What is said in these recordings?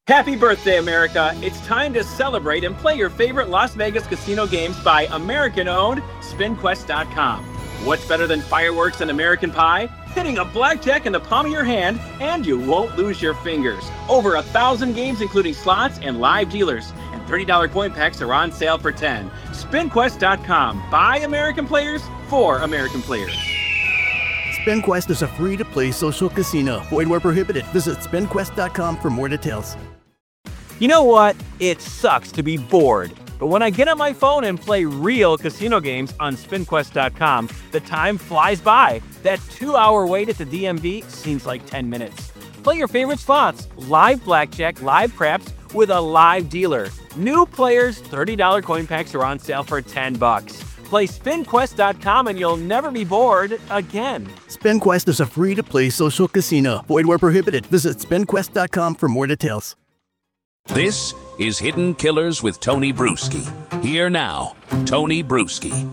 Happy birthday, America! It's time to celebrate and play your favorite Las Vegas casino games by American-owned SpinQuest.com. What's better than fireworks and American Pie? Hitting a blackjack in the palm of your hand, and you won't lose your fingers. Over 1,000 games, including slots and live dealers. And $30 coin packs are on sale for $10. SpinQuest.com. By American players, for American players. SpinQuest is a free-to-play social casino. Void where prohibited. Visit SpinQuest.com for more details. You know what? It sucks to be bored. But when I get on my phone and play real casino games on SpinQuest.com, the time flies by. That 2-hour wait at the DMV seems like 10 minutes. Play your favorite slots, live blackjack, live craps, with a live dealer. New players, $30 coin packs are on sale for $10. Play SpinQuest.com and you'll never be bored again. SpinQuest is a free-to-play social casino. Void where prohibited. Visit SpinQuest.com for more details. This is Hidden Killers with Tony Bruschi. Here now, Tony Bruschi.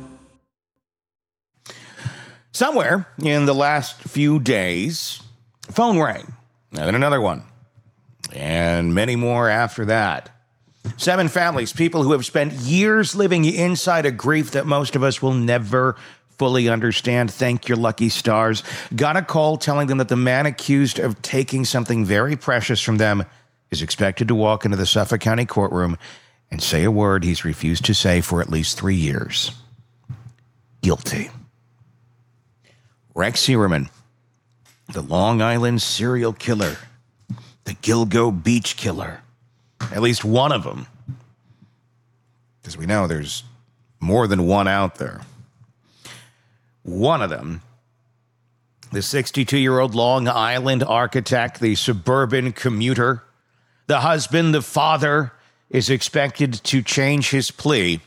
Somewhere in the last few days, phone rang. And then another one. And many more after that. 7 families, people who have spent years living inside a grief that most of us will never fully understand. Thank your lucky stars. Got a call telling them that the man accused of taking something very precious from them is expected to walk into the Suffolk County courtroom and say a word he's refused to say for at least 3 years. Guilty. Rex Heuermann, the Long Island serial killer, the Gilgo Beach killer. At least one of them. Because we know there's more than one out there. One of them, the 62-year-old Long Island architect, the suburban commuter, the husband, the father, is expected to change his plea.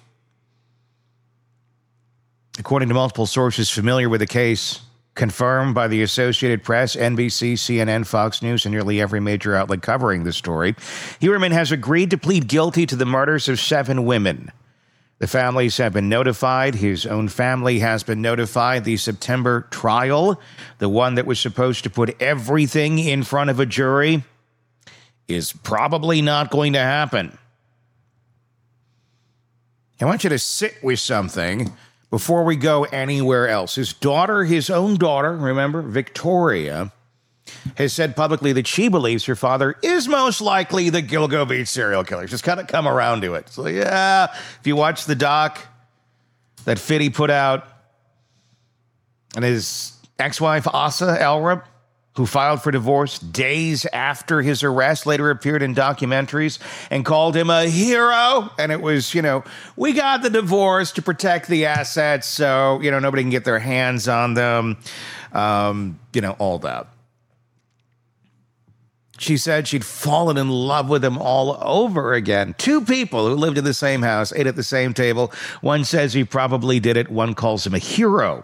According to multiple sources familiar with the case, confirmed by the Associated Press, NBC, CNN, Fox News, and nearly every major outlet covering the story, Heuermann has agreed to plead guilty to the murders of 7 women. The families have been notified. His own family has been notified. The September trial, the one that was supposed to put everything in front of a jury, is probably not going to happen. I want you to sit with something before we go anywhere else. His daughter, his own daughter, remember, Victoria, has said publicly that she believes her father is most likely the Gilgo Beach serial killer. She's kind of come around to it. So, yeah, if you watch the doc that Fiddy put out, and his ex-wife, Asa Elrup, who filed for divorce days after his arrest, later appeared in documentaries and called him a hero. And it was, we got the divorce to protect the assets so, nobody can get their hands on them, all that. She said she'd fallen in love with him all over again. 2 people who lived in the same house, ate at the same table. One says he probably did it. One calls him a hero.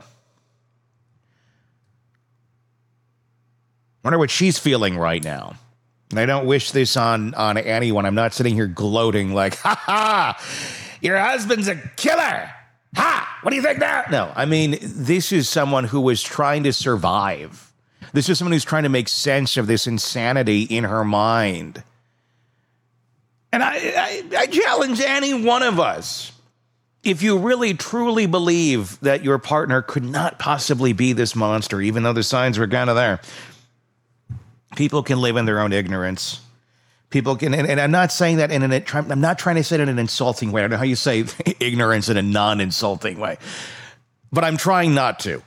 I wonder what she's feeling right now. And I don't wish this on anyone. I'm not sitting here gloating like, ha, your husband's a killer. Ha, what do you think now? No, I mean, this is someone who was trying to survive. This is someone who's trying to make sense of this insanity in her mind. And I challenge any one of us, if you really truly believe that your partner could not possibly be this monster, even though the signs were kind of there. People can live in their own ignorance. People can, and I'm not saying that I'm not trying to say it in an insulting way. I don't know how you say ignorance in a non-insulting way, but I'm trying not to.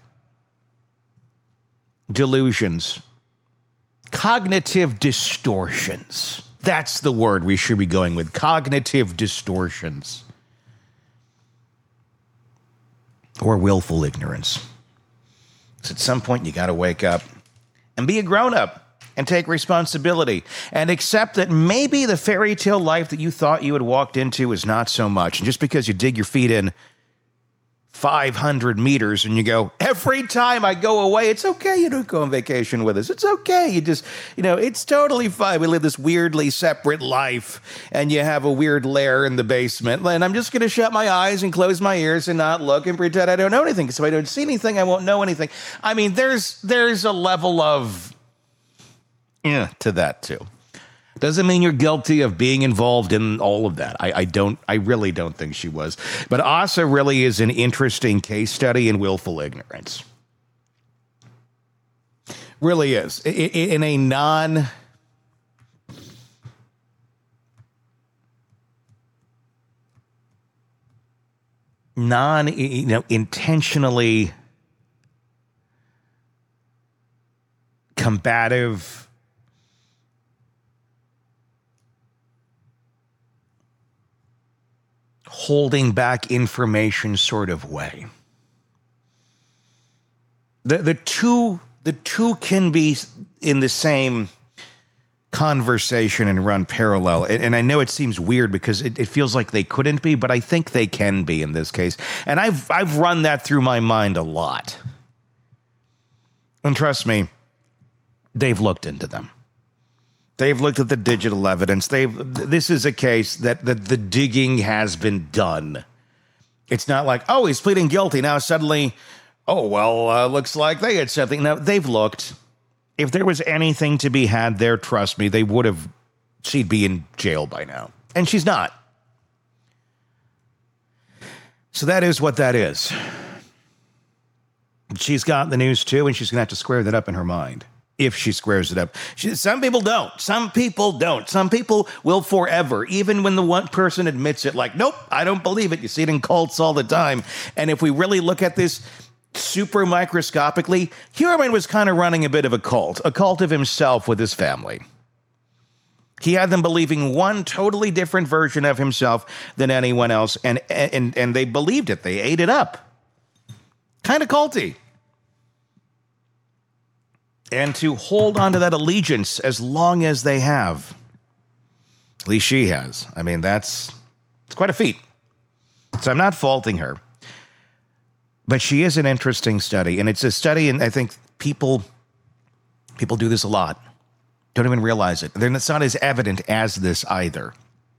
Delusions. Cognitive distortions. That's the word we should be going with. Cognitive distortions. Or willful ignorance. So at some point you got to wake up and be a grown-up. And take responsibility and accept that maybe the fairy tale life that you thought you had walked into is not so much. And just because you dig your feet in 500 meters and you go, every time I go away, it's okay. You don't go on vacation with us. It's okay. You just, it's totally fine. We live this weirdly separate life and you have a weird lair in the basement. And I'm just going to shut my eyes and close my ears and not look and pretend I don't know anything. So I don't see anything. I won't know anything. I mean, there's a level of to that too. Doesn't mean you're guilty of being involved in all of that. I really don't think she was. But Asa really is an interesting case study in willful ignorance. Really is. In a intentionally combative, holding back information sort of way. The two can be in the same conversation and run parallel. And I know it seems weird because it feels like they couldn't be, but I think they can be in this case. And I've run that through my mind a lot. And trust me, they've looked into them. They've looked at the digital evidence. This is a case that the digging has been done. It's not like, oh, he's pleading guilty. Now suddenly, looks like they had something. No, they've looked. If there was anything to be had there, trust me, she'd be in jail by now. And she's not. So that is what that is. She's got the news too, and she's going to have to square that up in her mind. If she squares it up. Some people don't. Some people don't. Some people will forever, even when the one person admits it, like, nope, I don't believe it. You see it in cults all the time. And if we really look at this super microscopically, Heuermann was kind of running a bit of a cult of himself with his family. He had them believing one totally different version of himself than anyone else, and they believed it. They ate it up. Kind of culty. And to hold on to that allegiance as long as they have. At least she has. I mean, it's quite a feat. So I'm not faulting her. But she is an interesting study. And it's a study, and I think people do this a lot. Don't even realize it. It's not as evident as this either.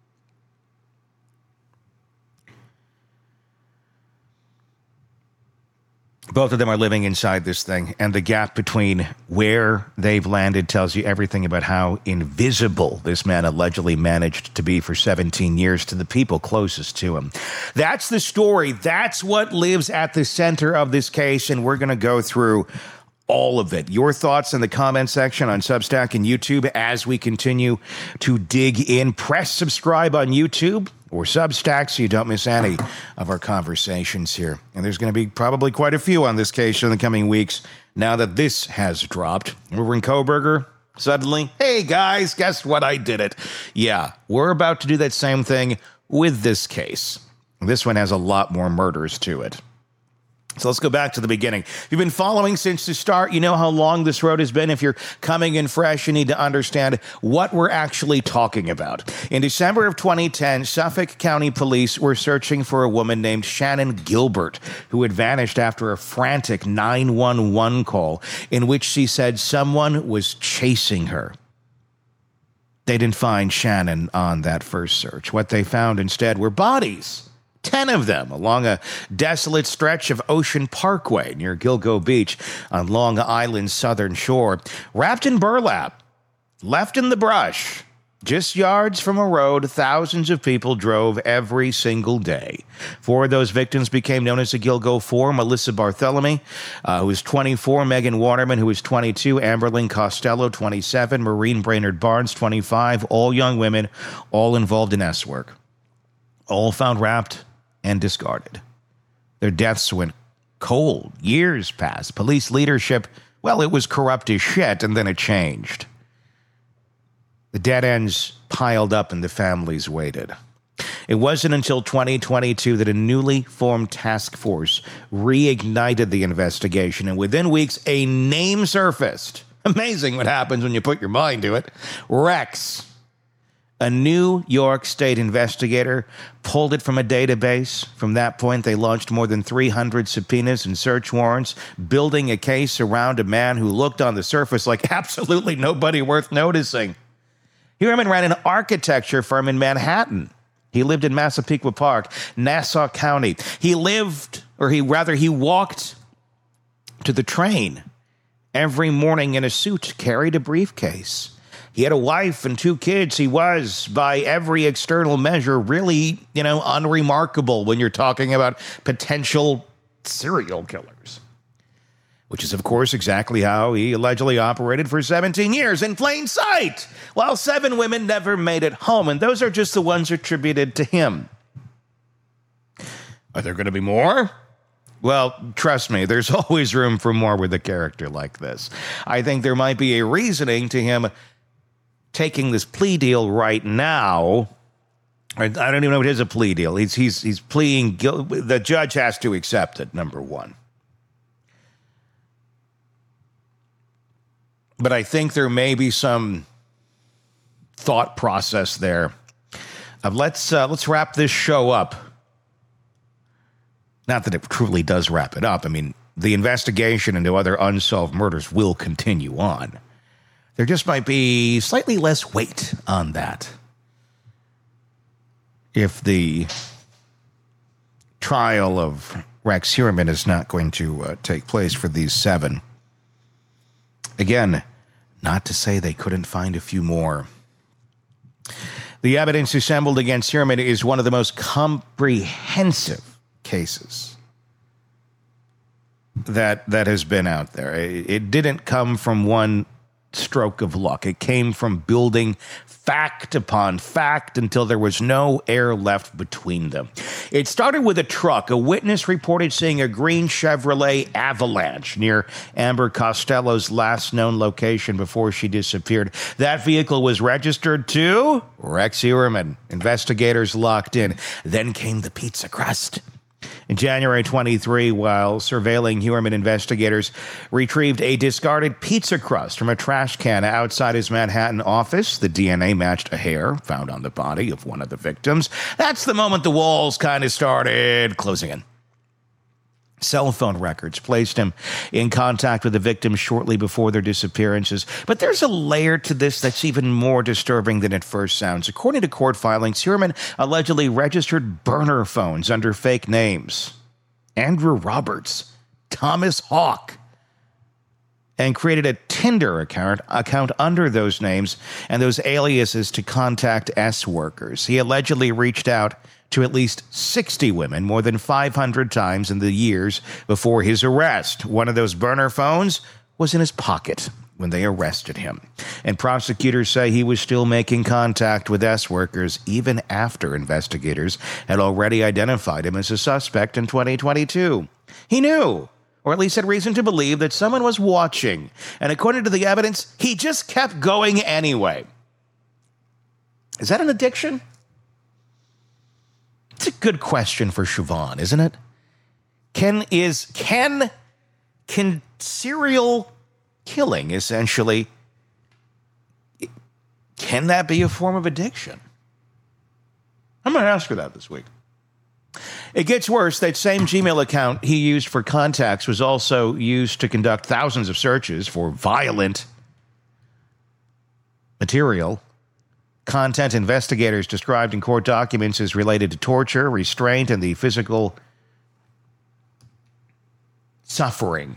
Both of them are living inside this thing, and the gap between where they've landed tells you everything about how invisible this man allegedly managed to be for 17 years to the people closest to him. That's the story. That's what lives at the center of this case, and we're going to go through all of it. Your thoughts in the comment section on Substack and YouTube as we continue to dig in. Press subscribe on YouTube or Substack so you don't miss any of our conversations here. And there's going to be probably quite a few on this case in the coming weeks now that this has dropped. Over in Kohberger, suddenly, hey guys, guess what? I did it. Yeah, we're about to do that same thing with this case. This one has a lot more murders to it. So let's go back to the beginning. If you've been following since the start, you know how long this road has been. If you're coming in fresh, you need to understand what we're actually talking about. In December of 2010, Suffolk County Police were searching for a woman named Shannon Gilbert, who had vanished after a frantic 911 call in which she said someone was chasing her. They didn't find Shannon on that first search. What they found instead were bodies. 10 of them along a desolate stretch of Ocean Parkway near Gilgo Beach on Long Island's southern shore, wrapped in burlap, left in the brush. Just yards from a road thousands of people drove every single day. 4 of those victims became known as the Gilgo Four: Melissa Barthelemy, who was 24, Megan Waterman, who was 22, Amberlynn Costello, 27, Maureen Brainerd Barnes, 25, all young women, all involved in S work. All found wrapped and discarded. Their deaths went cold. Years passed. Police leadership, well, it was corrupt as shit, and then it changed. The dead ends piled up and the families waited. It wasn't until 2022 that a newly formed task force reignited the investigation, and within weeks, a name surfaced. Amazing what happens when you put your mind to it. Rex. A New York State investigator pulled it from a database. From that point, they launched more than 300 subpoenas and search warrants, building a case around a man who looked on the surface like absolutely nobody worth noticing. Heuermann ran an architecture firm in Manhattan. He lived in Massapequa Park, Nassau County. He walked to the train every morning in a suit, carried a briefcase, He had a wife and 2 kids. He was, by every external measure, really, unremarkable when you're talking about potential serial killers. Which is, of course, exactly how he allegedly operated for 17 years in plain sight, while 7 women never made it home, and those are just the ones attributed to him. Are there going to be more? Well, trust me, there's always room for more with a character like this. I think there might be a reasoning to him taking this plea deal right now. I don't even know if it is a plea deal. He's pleading guilty. The judge has to accept it, number one. But I think there may be some thought process there of let's wrap this show up. Not that it truly does wrap it up. I mean, the investigation into other unsolved murders will continue on. There just might be slightly less weight on that if the trial of Rex Heuermann is not going to take place for these 7. Again, not to say they couldn't find a few more. The evidence assembled against Heuermann is one of the most comprehensive cases that has been out there. It didn't come from one stroke of luck. It came from building fact upon fact until there was no air left between them. It started with a truck. A witness reported seeing a green Chevrolet Avalanche near Amber Costello's last known location before she disappeared. That vehicle was registered to Rex Heuermann. Investigators locked in. Then came the pizza crust. In January 23, while surveilling Heuermann, investigators retrieved a discarded pizza crust from a trash can outside his Manhattan office. The DNA matched a hair found on the body of one of the victims. That's the moment the walls kind of started closing in. Cell phone records placed him in contact with the victims shortly before their disappearances. But there's a layer to this that's even more disturbing than it first sounds. According to court filings, Heuermann allegedly registered burner phones under fake names. Andrew Roberts, Thomas Hawk, and created a Tinder account under those names and those aliases to contact S workers. He allegedly reached out to at least 60 women more than 500 times in the years before his arrest. One of those burner phones was in his pocket when they arrested him. And prosecutors say he was still making contact with S workers even after investigators had already identified him as a suspect in 2022. He knew, or at least had reason to believe, that someone was watching. And according to the evidence, he just kept going anyway. Is that an addiction? It's a good question for Siobhan, isn't it? Can serial killing essentially, can that be a form of addiction? I'm going to ask her that this week. It gets worse. That same Gmail account he used for contacts was also used to conduct thousands of searches for violent material. Content investigators described in court documents as related to torture, restraint, and the physical suffering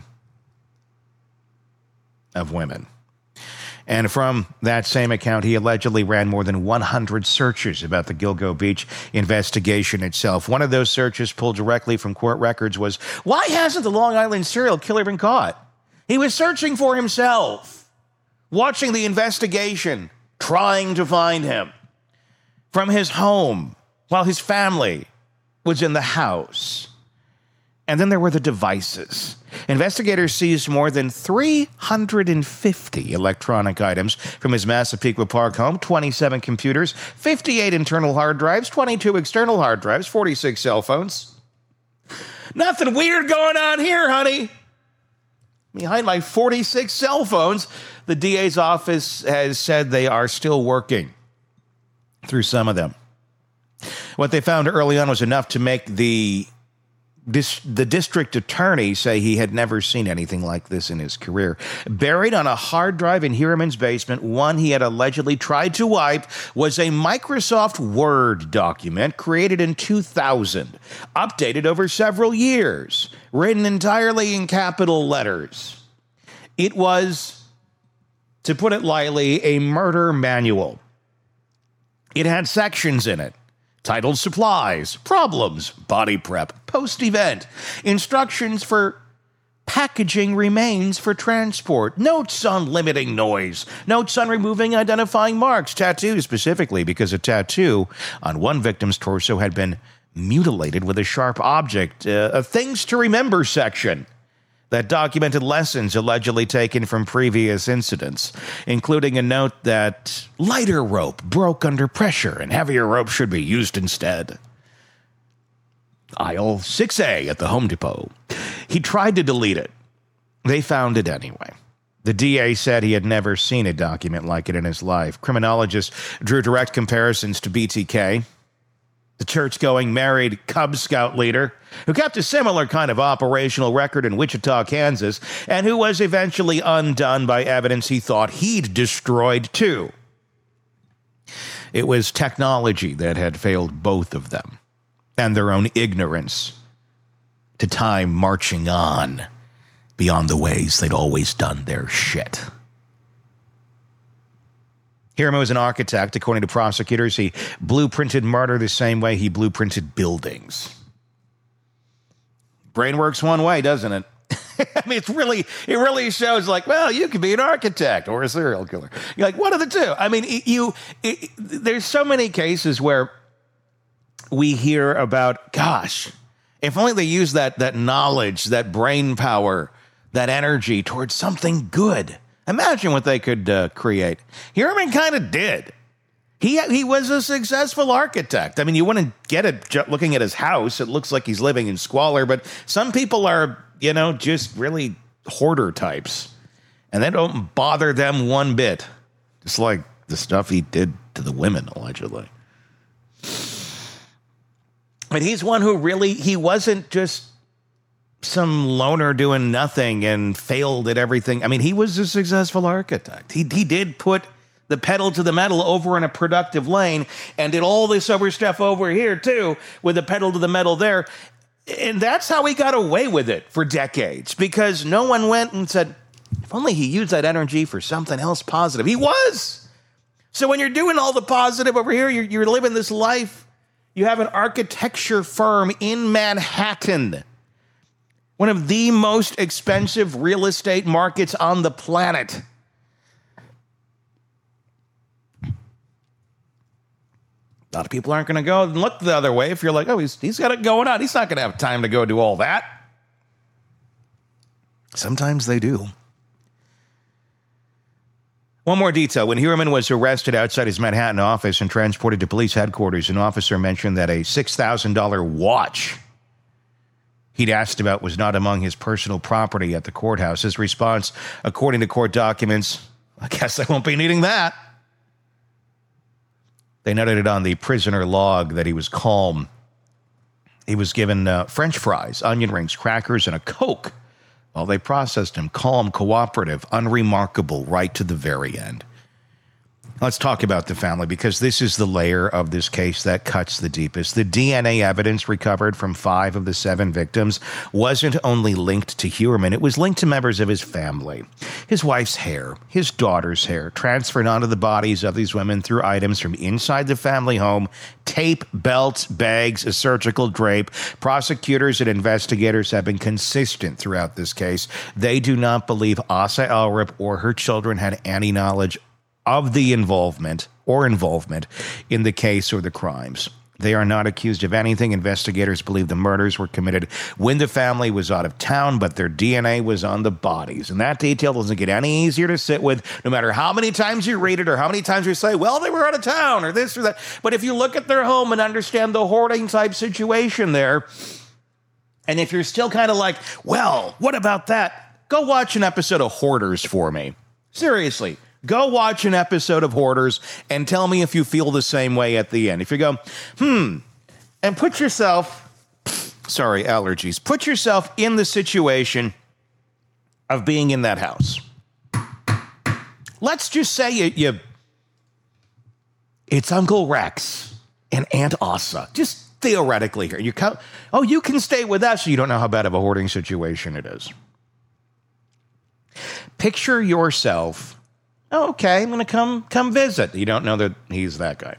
of women. And from that same account, he allegedly ran more than 100 searches about the Gilgo Beach investigation itself. One of those searches pulled directly from court records was, why hasn't the Long Island serial killer been caught? He was searching for himself, watching the investigation, trying to find him from his home while his family was in the house. And then there were the devices. Investigators seized more than 350 electronic items from his Massapequa Park home, 27 computers, 58 internal hard drives, 22 external hard drives, 46 cell phones. Nothing weird going on here, honey. Behind my 46 cell phones, the DA's office has said they are still working through some of them. What they found early on was enough to make the district attorney say he had never seen anything like this in his career. Buried on a hard drive in Heuermann's basement, one he had allegedly tried to wipe, was a Microsoft Word document created in 2000, updated over several years, written entirely in capital letters. It was To put it lightly, a murder manual. It had sections in it titled Supplies, Problems, Body Prep, Post-Event, Instructions for packaging remains for transport, notes on limiting noise, notes on removing identifying marks, tattoos specifically because a tattoo on one victim's torso had been mutilated with a sharp object, a things to remember section that documented lessons allegedly taken from previous incidents, including a note that lighter rope broke under pressure and heavier rope should be used instead. Aisle 6A at the Home Depot. He tried to delete it. They found it anyway. The DA said he had never seen a document like it in his life. Criminologists drew direct comparisons to BTK, the church-going married Cub Scout leader who kept a similar kind of operational record in Wichita, Kansas, and who was eventually undone by evidence he thought he'd destroyed too. It was technology that had failed both of them, and their own ignorance to time marching on beyond the ways they'd always done their shit. Hiramu was an architect. According to prosecutors, he blueprinted murder the same way he blueprinted buildings. Brain works one way, doesn't it? I mean, it really shows like, well, you could be an architect or a serial killer. You're like, one of the two. I mean, there's so many cases where we hear about, gosh, if only they use that knowledge, that brain power, that energy towards something good. Imagine what they could create. Hiramu kind of did. He was a successful architect. I mean, you wouldn't get it looking at his house. It looks like he's living in squalor, but some people are, just really hoarder types. And they don't bother them one bit. Just like the stuff he did to the women, allegedly. But he's one who he wasn't just some loner doing nothing and failed at everything. I mean, he was a successful architect. He did put the pedal to the metal over in a productive lane and did all this other stuff over here too with the pedal to the metal there. And that's how he got away with it for decades, because no one went and said, if only he used that energy for something else positive. He was. So when you're doing all the positive over here, you're living this life. You have an architecture firm in Manhattan, one of the most expensive real estate markets on the planet. A lot of people aren't going to go and look the other way if you're like, oh, he's got it going on. He's not going to have time to go do all that. Sometimes they do. One more detail. When Hiramu was arrested outside his Manhattan office and transported to police headquarters, an officer mentioned that a $6,000 watch he'd asked about was not among his personal property at the courthouse. His response, according to court documents, I guess I won't be needing that. They noted it on the prisoner log that he was calm. He was given French fries, onion rings, crackers, and a Coke while they processed him. Calm, cooperative, unremarkable, right to the very end. Let's talk about the family, because this is the layer of this case that cuts the deepest. The DNA evidence recovered from 5 of the 7 victims wasn't only linked to Hiramu, it was linked to members of his family. His wife's hair, his daughter's hair, transferred onto the bodies of these women through items from inside the family home, tape, belts, bags, a surgical drape. Prosecutors and investigators have been consistent throughout this case. They do not believe Asa Elrip or her children had any knowledge of the involvement in the case or the crimes. They are not accused of anything. Investigators believe the murders were committed when the family was out of town, but their DNA was on the bodies. And that detail doesn't get any easier to sit with, no matter how many times you read it or how many times you say, well, they were out of town or this or that. But if you look at their home and understand the hoarding type situation there, and if you're still kind of like, well, what about that? Go watch an episode of Hoarders for me. Seriously. Go watch an episode of Hoarders and tell me if you feel the same way at the end. If you go, and put yourself, allergies, put yourself in the situation of being in that house. Let's just say it's Uncle Rex and Aunt Asa, just theoretically here. You can stay with us. You don't know how bad of a hoarding situation it is. Picture yourself, Oh, okay, I'm going to come visit. You don't know that he's that guy.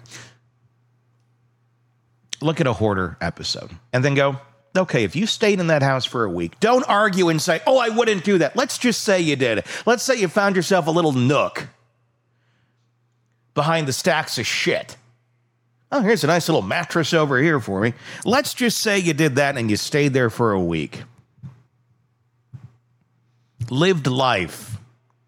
Look at a hoarder episode and then go, okay, if you stayed in that house for a week, don't argue and say, oh, I wouldn't do that. Let's just say you did. Let's say you found yourself a little nook behind the stacks of shit. Oh, here's a nice little mattress over here for me. Let's just say you did that and you stayed there for a week. Lived life.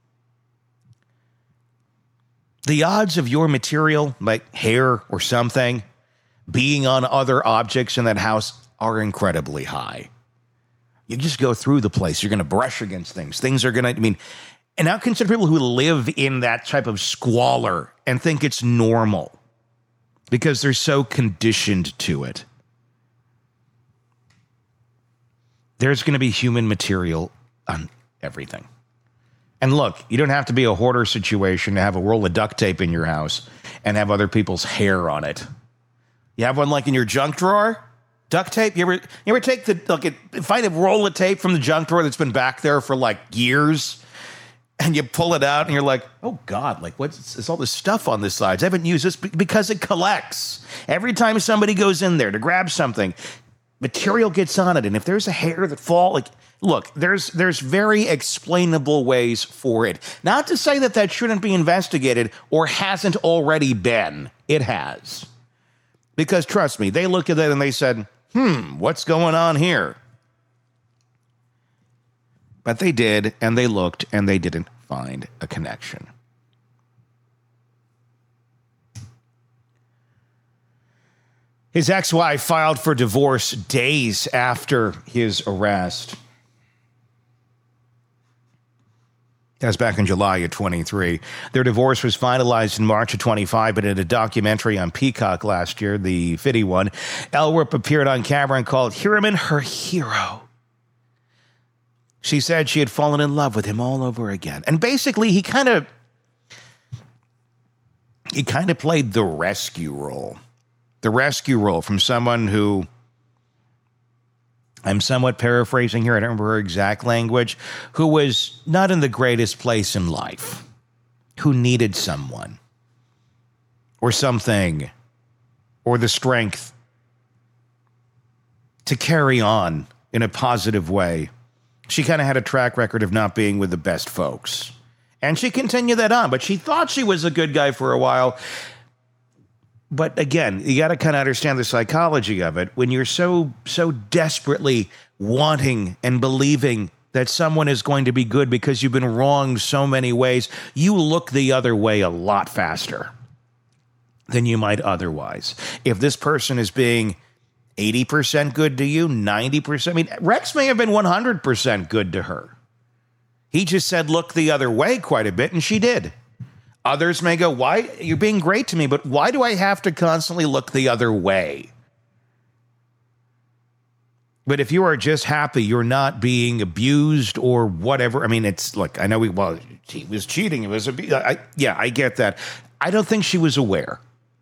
The odds of your material, like hair or something, being on other objects in that house are incredibly high. You just go through the place. You're going to brush against things. Things are going to, and now consider people who live in that type of squalor and think it's normal because they're so conditioned to it. There's going to be human material on everything. And look, you don't have to be a hoarder situation to have a roll of duct tape in your house and have other people's hair on it. You have one like in your junk drawer? Duct tape? You ever take find a roll of tape from the junk drawer that's been back there for like years, and you pull it out and you're like, oh God, like what's all this stuff on the sides? I haven't used this because it collects. Every time somebody goes in there to grab something, material gets on it. And if there's a hair that look, there's very explainable ways for it. Not to say that shouldn't be investigated or hasn't already been. It has. Because trust me, they looked at it and they said, what's going on here? But they did, and they looked, and they didn't find a connection. His ex-wife filed for divorce days after his arrest. That was back in July of 23. Their divorce was finalized in March of 25, but in a documentary on Peacock last year, the Fitty one, Elrup appeared on camera and called Hiraman her hero. She said she had fallen in love with him all over again. And basically, he kind of played the rescue role. The rescue role from someone who, I'm somewhat paraphrasing here, I don't remember her exact language, who was not in the greatest place in life, who needed someone or something or the strength to carry on in a positive way. She kind of had a track record of not being with the best folks. And she continued that on, but she thought she was a good guy for a while. But again, you got to kind of understand the psychology of it. When you're so desperately wanting and believing that someone is going to be good because you've been wronged so many ways, you look the other way a lot faster than you might otherwise. If this person is being 80% good to you, 90%, Rex may have been 100% good to her. He just said, look the other way quite a bit, and she did. Others may go, why? You're being great to me, but why do I have to constantly look the other way? But if you are just happy you're not being abused or whatever, it's like, I know he was cheating. It was I get that. I don't think she was aware.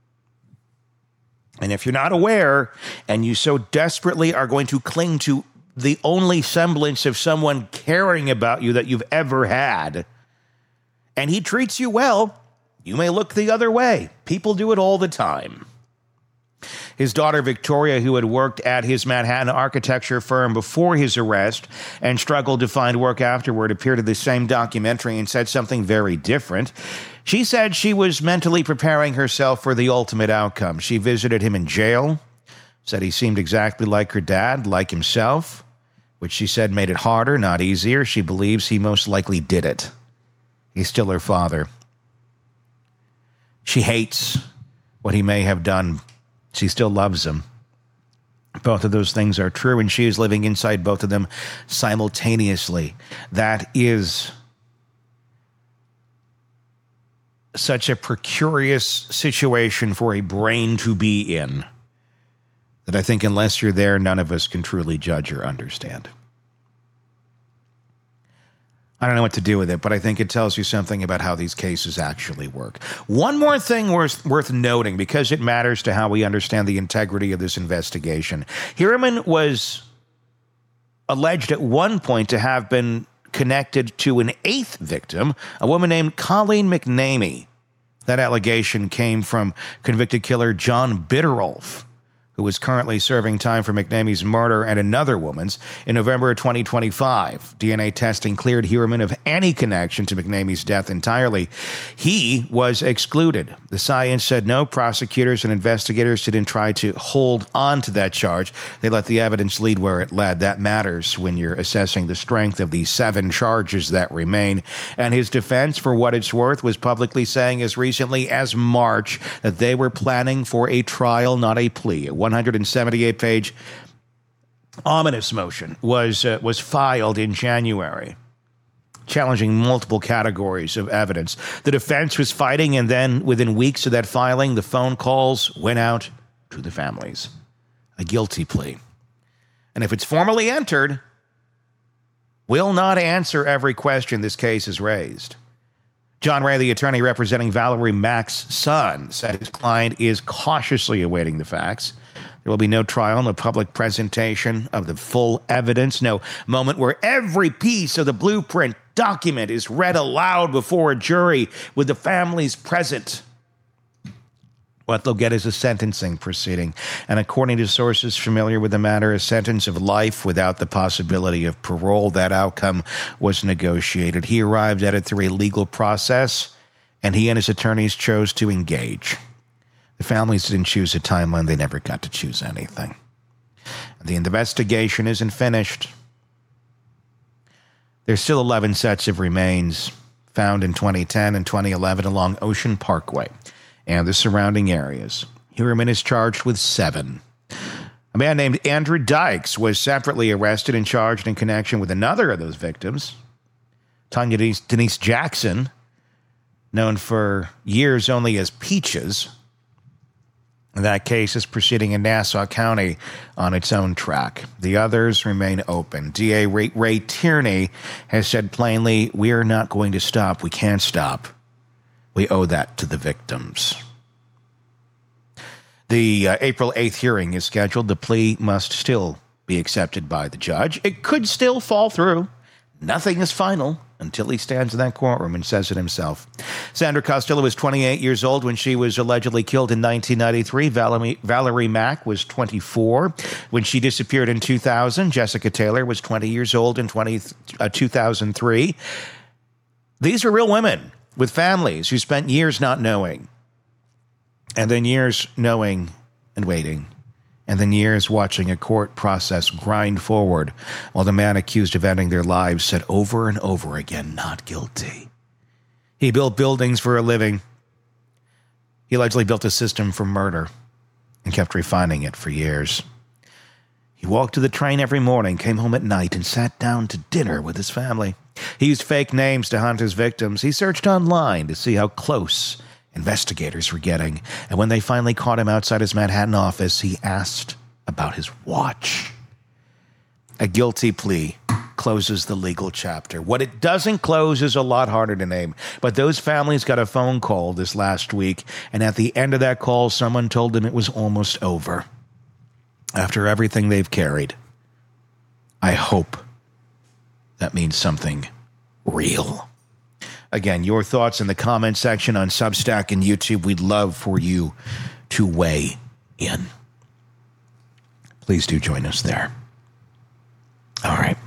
And if you're not aware and you so desperately are going to cling to the only semblance of someone caring about you that you've ever had, and he treats you well, you may look the other way. People do it all the time. His daughter, Victoria, who had worked at his Manhattan architecture firm before his arrest and struggled to find work afterward, appeared in the same documentary and said something very different. She said she was mentally preparing herself for the ultimate outcome. She visited him in jail, said he seemed exactly like her dad, like himself, which she said made it harder, not easier. She believes he most likely did it. He's still her father. She hates what he may have done. She still loves him. Both of those things are true, and she is living inside both of them simultaneously. That is such a precarious situation for a brain to be in that I think unless you're there, none of us can truly judge or understand. I don't know what to do with it, but I think it tells you something about how these cases actually work. One more thing worth noting, because it matters to how we understand the integrity of this investigation. Hiraman was alleged at one point to have been connected to an 8th victim, a woman named Colleen McNamee. That allegation came from convicted killer John Bitterolf, who is currently serving time for McNamee's murder and another woman's in November of 2025. DNA testing cleared Heuermann of any connection to McNamee's death entirely. He was excluded. The science said no. Prosecutors and investigators didn't try to hold on to that charge. They let the evidence lead where it led. That matters when you're assessing the strength of the 7 charges that remain. And his defense, for what it's worth, was publicly saying as recently as March that they were planning for a trial, not a plea. 178-page ominous motion was filed in January, challenging multiple categories of evidence. The defense was fighting, and then within weeks of that filing, the phone calls went out to the families. A guilty plea. And if it's formally entered, will not answer every question this case has raised. John Ray, the attorney representing Valerie Mack's son, said his client is cautiously awaiting the facts. There will be no trial, no public presentation of the full evidence, no moment where every piece of the blueprint document is read aloud before a jury with the families present. What they'll get is a sentencing proceeding, and according to sources familiar with the matter, a sentence of life without the possibility of parole. That outcome was negotiated. He arrived at it through a legal process, and he and his attorneys chose to engage. The families didn't choose a timeline. They never got to choose anything. The investigation isn't finished. There's still 11 sets of remains found in 2010 and 2011 along Ocean Parkway and the surrounding areas. Heuermann is charged with 7. A man named Andrew Dykes was separately arrested and charged in connection with another of those victims, Tanya Denise Jackson, known for years only as Peaches. That case is proceeding in Nassau County on its own track. The others remain open. DA Ray Tierney has said plainly, we are not going to stop. We can't stop. We owe that to the victims. The April 8th hearing is scheduled. The plea must still be accepted by the judge. It could still fall through. Nothing is final until he stands in that courtroom and says it himself. Sandra Costello was 28 years old when she was allegedly killed in 1993. Valerie Mack was 24 when she disappeared in 2000. Jessica Taylor was 20 years old in 2003. These are real women with families who spent years not knowing, and then years knowing and waiting, and then years watching a court process grind forward while the man accused of ending their lives said over and over again, not guilty. He built buildings for a living. He allegedly built a system for murder and kept refining it for years. He walked to the train every morning, came home at night, and sat down to dinner with his family. He used fake names to hunt his victims. He searched online to see how close investigators were getting, and when they finally caught him outside his Manhattan office, he asked about his watch. A guilty plea closes the legal chapter. What it doesn't close is a lot harder to name, but those families got a phone call this last week, and at the end of that call, someone told them it was almost over. After everything they've carried, I hope that means something real. Again, your thoughts in the comment section on Substack and YouTube. We'd love for you to weigh in. Please do join us there. All right.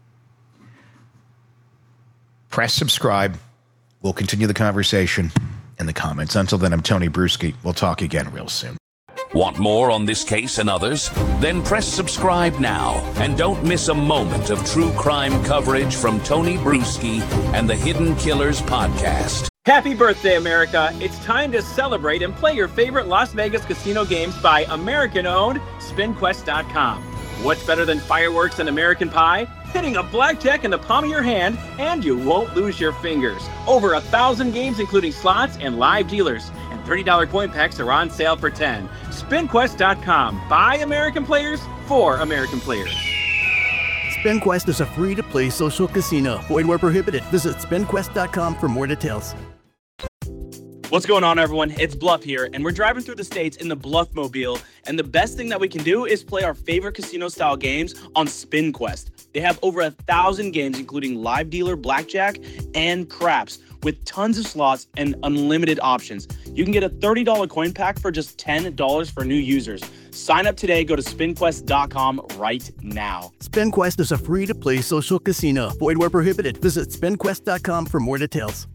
Press subscribe. We'll continue the conversation in the comments. Until then, I'm Tony Bruschi. We'll talk again real soon. Want more on this case and others? Then press subscribe now and don't miss a moment of true crime coverage from Tony Bruschi and the Hidden Killers podcast. Happy birthday, America. It's time to celebrate and play your favorite Las Vegas casino games by American-owned SpinQuest.com. What's better than fireworks and American pie? Hitting a blackjack in the palm of your hand, and you won't lose your fingers. Over 1,000 games, including slots and live dealers. And $30 coin packs are on sale for $10. SpinQuest.com. By American players, for American players. SpinQuest is a free-to-play social casino. Void where prohibited. Visit SpinQuest.com for more details. What's going on, everyone? It's Bluff here, and we're driving through the states in the Bluffmobile, and the best thing that we can do is play our favorite casino-style games on SpinQuest. They have over 1,000 games, including live dealer, blackjack, and craps, with tons of slots and unlimited options. You can get a $30 coin pack for just $10 for new users. Sign up today. Go to spinquest.com right now. SpinQuest is a free-to-play social casino. Void where prohibited. Visit spinquest.com for more details.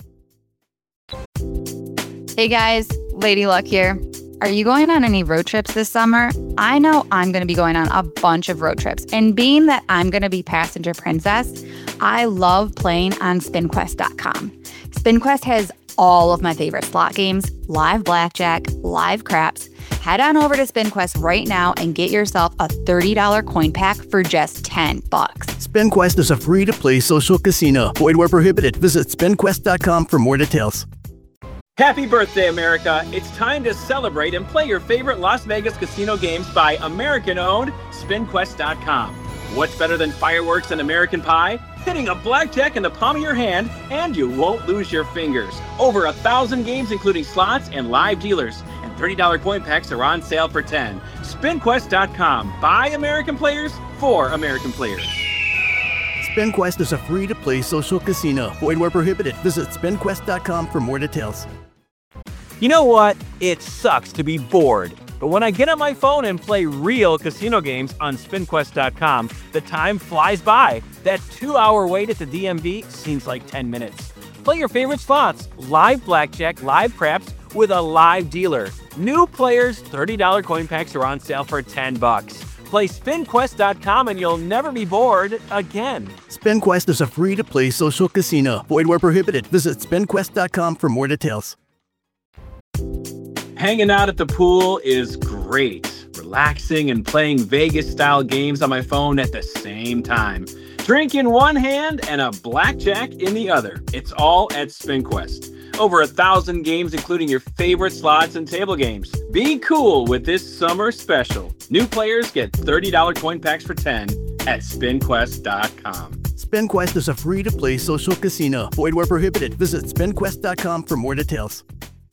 Hey guys, Lady Luck here. Are you going on any road trips this summer? I know I'm going to be going on a bunch of road trips, and being that I'm going to be passenger princess, I love playing on SpinQuest.com. SpinQuest has all of my favorite slot games, live blackjack, live craps. Head on over to SpinQuest right now and get yourself a $30 coin pack for just $10. SpinQuest is a free-to-play social casino. Void where prohibited. Visit spinquest.com for more details. Happy birthday, America! It's time to celebrate and play your favorite Las Vegas casino games by American-owned SpinQuest.com. What's better than fireworks and American pie? Hitting a blackjack in the palm of your hand, and you won't lose your fingers. Over 1,000 games, including slots and live dealers, and $30 coin packs are on sale for $10. SpinQuest.com. By American players, for American players. SpinQuest is a free-to-play social casino. Void where prohibited. Visit spinquest.com for more details. You know what? It sucks to be bored. But when I get on my phone and play real casino games on SpinQuest.com, the time flies by. That 2-hour wait at the DMV seems like 10 minutes. Play your favorite slots, live blackjack, live craps, with a live dealer. New players, $30 coin packs are on sale for $10. Play SpinQuest.com and you'll never be bored again. SpinQuest is a free-to-play social casino. Void where prohibited. Visit spinquest.com for more details. Hanging out at the pool is great. Relaxing and playing Vegas-style games on my phone at the same time. Drink in one hand and a blackjack in the other. It's all at SpinQuest. Over 1,000 games, including your favorite slots and table games. Be cool with this summer special. New players get $30 coin packs for $10 at SpinQuest.com. SpinQuest is a free-to-play social casino. Void where prohibited. Visit spinquest.com for more details.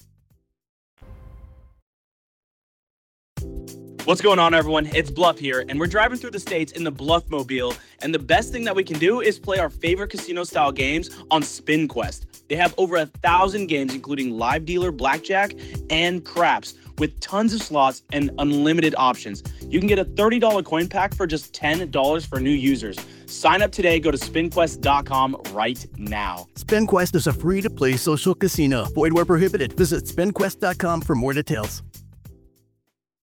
What's going on, everyone? It's Bluff here, and we're driving through the states in the Bluffmobile, and the best thing that we can do is play our favorite casino-style games on SpinQuest. They have over 1,000 games, including live dealer, blackjack, and craps, with tons of slots and unlimited options. You can get a $30 coin pack for just $10 for new users. Sign up today. Go to spinquest.com right now. SpinQuest is a free-to-play social casino. Void where prohibited. Visit spinquest.com for more details.